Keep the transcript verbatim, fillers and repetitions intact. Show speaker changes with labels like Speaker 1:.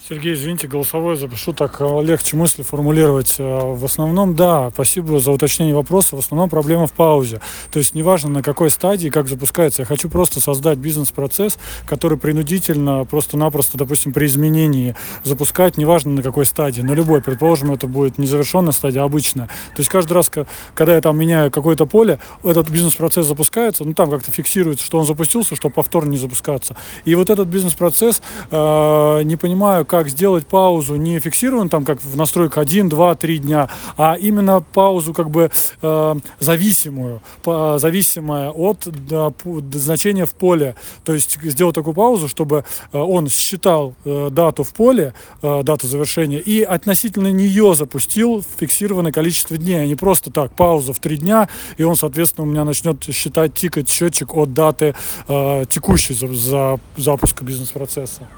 Speaker 1: Сергей, извините, голосовое запишу, так э, легче мысли формулировать. Э, В основном, да, спасибо за уточнение вопроса. В основном проблема в паузе. То есть неважно, на какой стадии, как запускается. Я хочу просто создать бизнес-процесс, который принудительно, просто-напросто, допустим, при изменении запускать, неважно на какой стадии, на любой. Предположим, это будет не завершенная стадия, а обычная. То есть каждый раз, ка- когда я там меняю какое-то поле, этот бизнес-процесс запускается, ну там как-то фиксируется, что он запустился, чтобы повторно не запускаться. И вот этот бизнес-процесс, э, не понимаю, как сделать паузу не фиксированную, там, как в настройках один, два, три дня, а именно паузу как бы э, зависимую, по- зависимая от да, пу- д- значения в поле. То есть сделать такую паузу, чтобы э, он считал э, дату в поле, э, дату завершения, и относительно нее запустил фиксированное количество дней, а не просто так, пауза в три дня, и он, соответственно, у меня начнет считать, тикать счетчик от даты э, текущей за, за запуска бизнес-процесса.